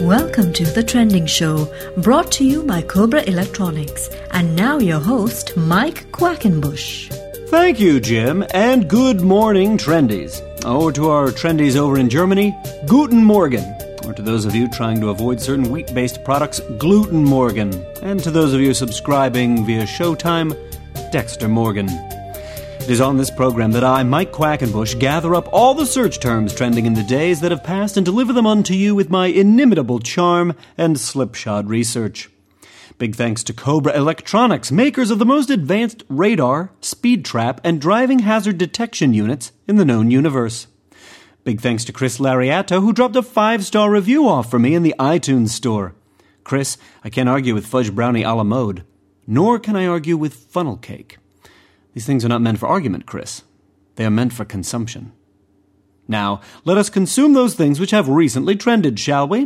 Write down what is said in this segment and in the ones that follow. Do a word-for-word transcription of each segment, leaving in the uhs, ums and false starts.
Welcome to The Trending Show, brought to you by Cobra Electronics. And now your host, Mike Quackenbush. Thank you, Jim, and good morning, Trendies. Or to our Trendies over in Germany, Guten Morgen. Or to those of you trying to avoid certain wheat-based products, Gluten Morgen. And to those of you subscribing via Showtime, Dexter Morgan. It is on this program that I, Mike Quackenbush, gather up all the search terms trending in the days that have passed and deliver them unto you with my inimitable charm and slipshod research. Big thanks to Cobra Electronics, makers of the most advanced radar, speed trap, and driving hazard detection units in the known universe. Big thanks to Chris Lariato, who dropped a five-star review off for me in the iTunes store. Chris, I can't argue with fudge brownie a la mode, nor can I argue with funnel cake. These things are not meant for argument, Chris. They are meant for consumption. Now, let us consume those things which have recently trended, shall we?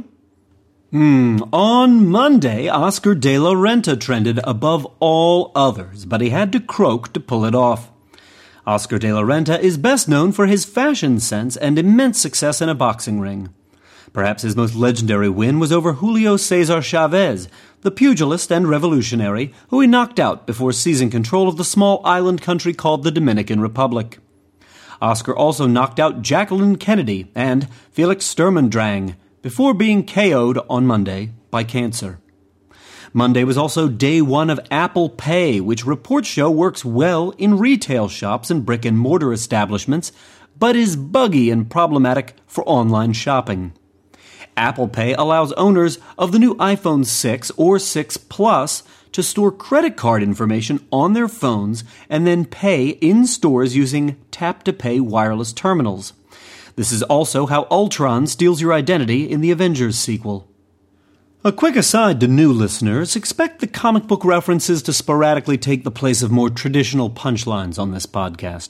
Hmm, on Monday, Oscar de la Renta trended above all others, but he had to croak to pull it off. Oscar de la Renta is best known for his fashion sense and immense success in a boxing ring. Perhaps his most legendary win was over Julio Cesar Chavez, the pugilist and revolutionary who he knocked out before seizing control of the small island country called the Dominican Republic. Oscar also knocked out Jacqueline Kennedy and Felix Sturmendrang before being K O'd on Monday by cancer. Monday was also day one of Apple Pay, which reports show works well in retail shops and brick-and-mortar establishments, but is buggy and problematic for online shopping. Apple Pay allows owners of the new iPhone six or six Plus to store credit card information on their phones and then pay in stores using tap-to-pay wireless terminals. This is also how Ultron steals your identity in the Avengers sequel. A quick aside to new listeners, expect the comic book references to sporadically take the place of more traditional punchlines on this podcast.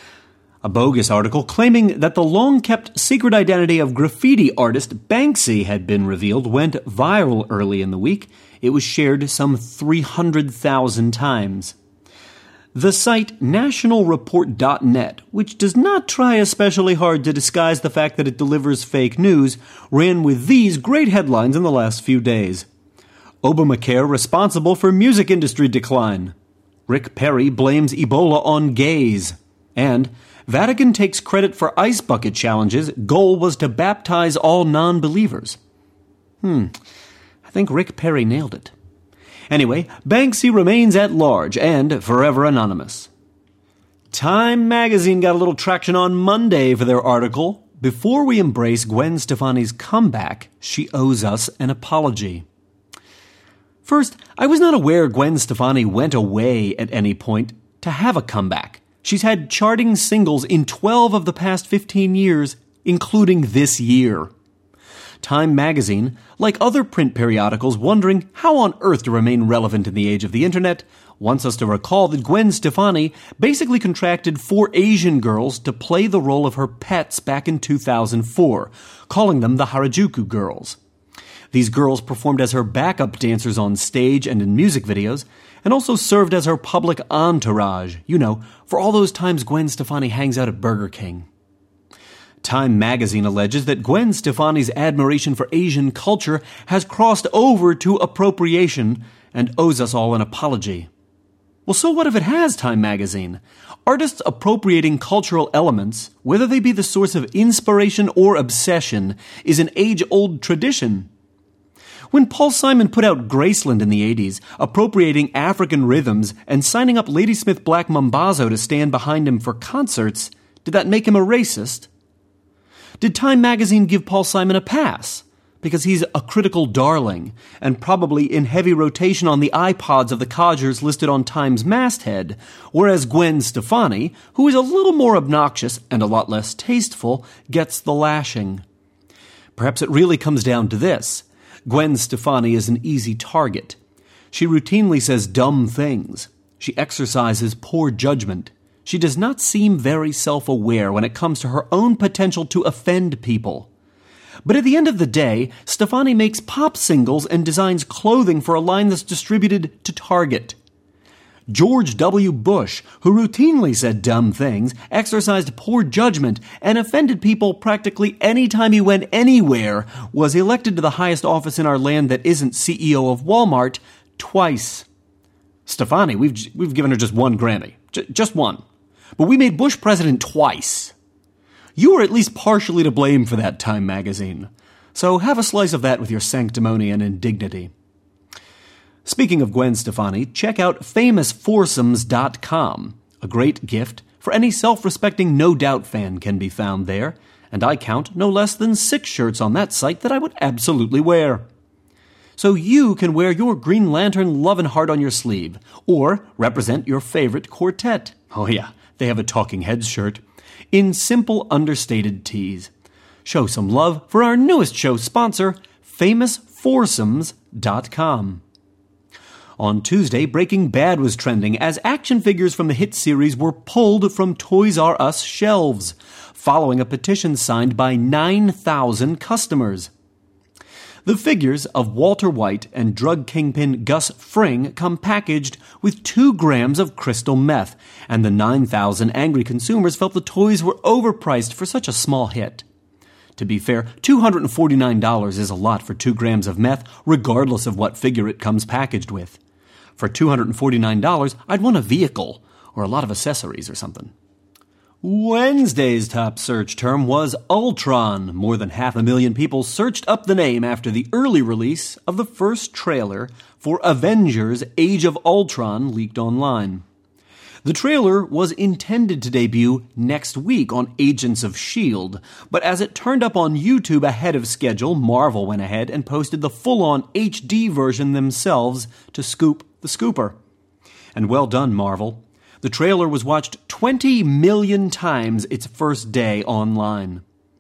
A bogus article claiming that the long-kept secret identity of graffiti artist Banksy had been revealed went viral early in the week. It was shared some three hundred thousand times. The site national report dot net, which does not try especially hard to disguise the fact that it delivers fake news, ran with these great headlines in the last few days. Obamacare responsible for music industry decline. Rick Perry blames Ebola on gays. And Vatican takes credit for ice bucket challenges. Goal was to baptize all non-believers. Hmm, I think Rick Perry nailed it. Anyway, Banksy remains at large and forever anonymous. Time magazine got a little traction on Monday for their article. Before we embrace Gwen Stefani's comeback, she owes us an apology. First, I was not aware Gwen Stefani went away at any point to have a comeback. She's had charting singles in twelve of the past fifteen years, including this year. Time magazine, like other print periodicals wondering how on earth to remain relevant in the age of the internet, wants us to recall that Gwen Stefani basically contracted four Asian girls to play the role of her pets back in two thousand four, calling them the Harajuku Girls. These girls performed as her backup dancers on stage and in music videos, and also served as her public entourage, you know, for all those times Gwen Stefani hangs out at Burger King. Time magazine alleges that Gwen Stefani's admiration for Asian culture has crossed over to appropriation and owes us all an apology. Well, so what if it has, Time magazine? Artists appropriating cultural elements, whether they be the source of inspiration or obsession, is an age-old tradition. When Paul Simon put out Graceland in the eighties, appropriating African rhythms and signing up Ladysmith Black Mambazo to stand behind him for concerts, did that make him a racist? Did Time magazine give Paul Simon a pass? Because he's a critical darling, and probably in heavy rotation on the iPods of the codgers listed on Time's masthead, whereas Gwen Stefani, who is a little more obnoxious and a lot less tasteful, gets the lashing. Perhaps it really comes down to this. Gwen Stefani is an easy target. She routinely says dumb things. She exercises poor judgment. She does not seem very self-aware when it comes to her own potential to offend people. But at the end of the day, Stefani makes pop singles and designs clothing for a line that's distributed to Target. George W. Bush, who routinely said dumb things, exercised poor judgment, and offended people practically any time he went anywhere, was elected to the highest office in our land that isn't C E O of Walmart twice. Stefani, we've we've given her just one Grammy. J- just one. But we made Bush president twice. You were at least partially to blame for that, Time magazine. So have a slice of that with your sanctimony and indignity. Speaking of Gwen Stefani, check out famous foursomes dot com. A great gift for any self-respecting No Doubt fan can be found there, and I count no less than six shirts on that site that I would absolutely wear. So you can wear your Green Lantern lovin' heart on your sleeve, or represent your favorite quartet. Oh yeah, they have a Talking Heads shirt. In simple, understated tees. Show some love for our newest show sponsor, famous foursomes dot com. On Tuesday, Breaking Bad was trending as action figures from the hit series were pulled from Toys R Us shelves, following a petition signed by nine thousand customers. The figures of Walter White and drug kingpin Gus Fring come packaged with two grams of crystal meth, and the nine thousand angry consumers felt the toys were overpriced for such a small hit. To be fair, two hundred forty-nine dollars is a lot for two grams of meth, regardless of what figure it comes packaged with. For two hundred forty-nine dollars, I'd want a vehicle, or a lot of accessories or something. Wednesday's top search term was Ultron. More than half a million people searched up the name after the early release of the first trailer for Avengers Age of Ultron leaked online. The trailer was intended to debut next week on Agents of S H I E L D, but as it turned up on YouTube ahead of schedule, Marvel went ahead and posted the full-on H D version themselves to scoop the scooper. And well done, Marvel. The trailer was watched twenty million times its first day online.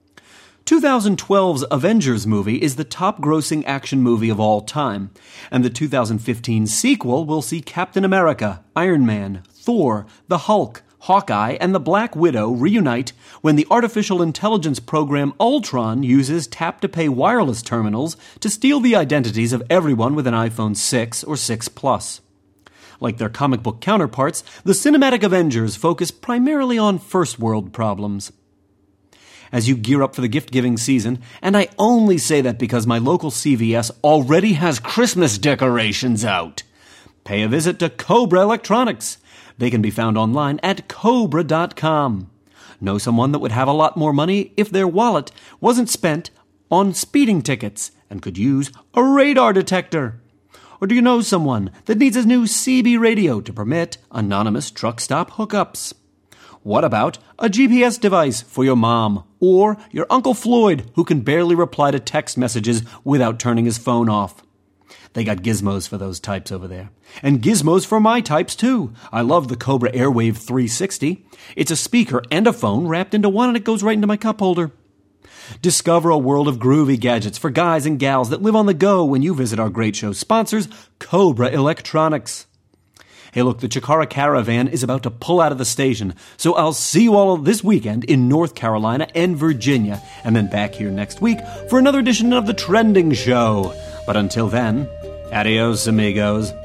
twenty twelve's Avengers movie is the top-grossing action movie of all time, and the two thousand fifteen sequel will see Captain America, Iron Man, Thor, the Hulk, Hawkeye, and the Black Widow reunite when the artificial intelligence program Ultron uses tap-to-pay wireless terminals to steal the identities of everyone with an iPhone six or six Plus. Like their comic book counterparts, the Cinematic Avengers focus primarily on first-world problems. As you gear up for the gift-giving season, and I only say that because my local C V S already has Christmas decorations out, pay a visit to Cobra Electronics. They can be found online at cobra dot com. Know someone that would have a lot more money if their wallet wasn't spent on speeding tickets and could use a radar detector? Or do you know someone that needs a new C B radio to permit anonymous truck stop hookups? What about a G P S device for your mom or your Uncle Floyd, who can barely reply to text messages without turning his phone off? They got gizmos for those types over there. And gizmos for my types, too. I love the Cobra Airwave three sixty. It's a speaker and a phone wrapped into one, and it goes right into my cup holder. Discover a world of groovy gadgets for guys and gals that live on the go when you visit our great show sponsors, Cobra Electronics. Hey, look, the Chikara Caravan is about to pull out of the station, so I'll see you all this weekend in North Carolina and Virginia, and then back here next week for another edition of The Trending Show. But until then, adios, amigos.